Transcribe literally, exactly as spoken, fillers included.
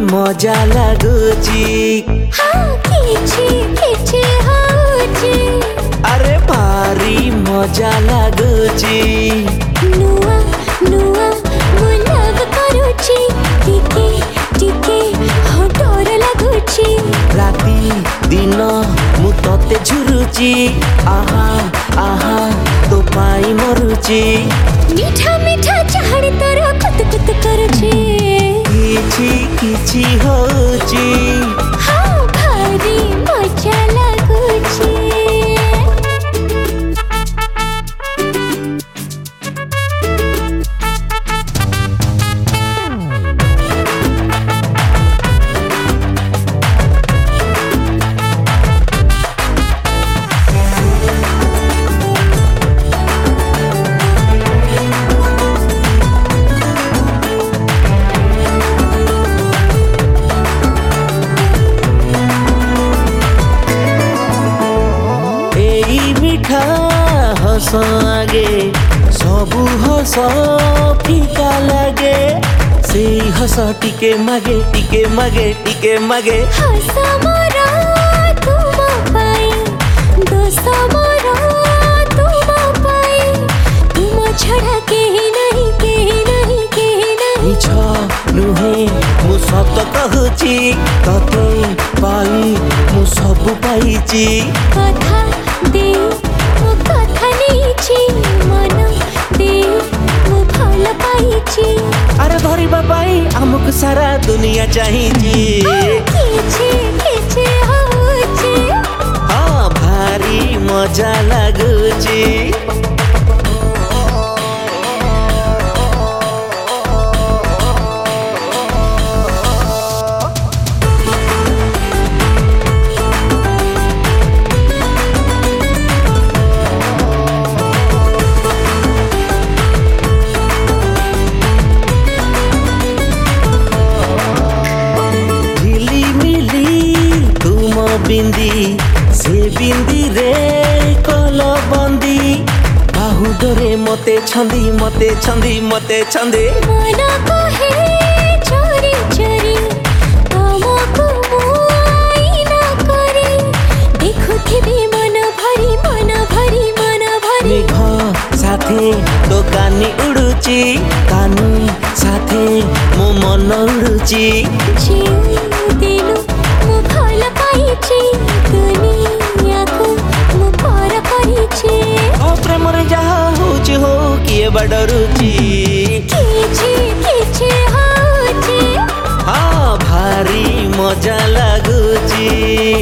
मजा लगुची हाँ किछि किछि होची अरे भारी मजा लगुची नुआ नुआ मु लव करूची टिके टिके हो डर लगुची राती दिन मु तते झुरुची आहा आहा तो पाई मरुची मीठा मीठा चाहणी तोर कुत कुत करूची किछि किछि होची हाँ भारी मजा लगुची मीठा हस आगे सबू हस फीका लगे से हस टिके मागे टिके मागे टिके मागे हस मोरा तुम पाई दोस मोरा तुम पाई तुम छड़ा के नहीं के नहीं के नहीं मिछ नुहे मु सत कहूची तते पाई मु सब पाइची कथा दे मु कथा नीची मन दे मु भल पाइची अरे धरिबा पाई आमको सारा दुनिया चाहिए किछि किछि होची हाँ भारी मजा लगुची बिंदी से बिंदी रे कल बंदी बाहुडरे मते छंदी मते छंदी मते छंदी मन कहे चोरी चोरी तुमको मुई ना करे देखुथिबी मन भरी मन भरी मन भरी मेघ साथे तो कानी उड़ुची कानू साथे मो मन उड़ुची जीव दिलु मु भल पाइची दुनिया को मु पर परिची ओ प्रेम रे जहा होची हो किए बडरुची किछि किछि होची हाँ भारी मजा लगुची।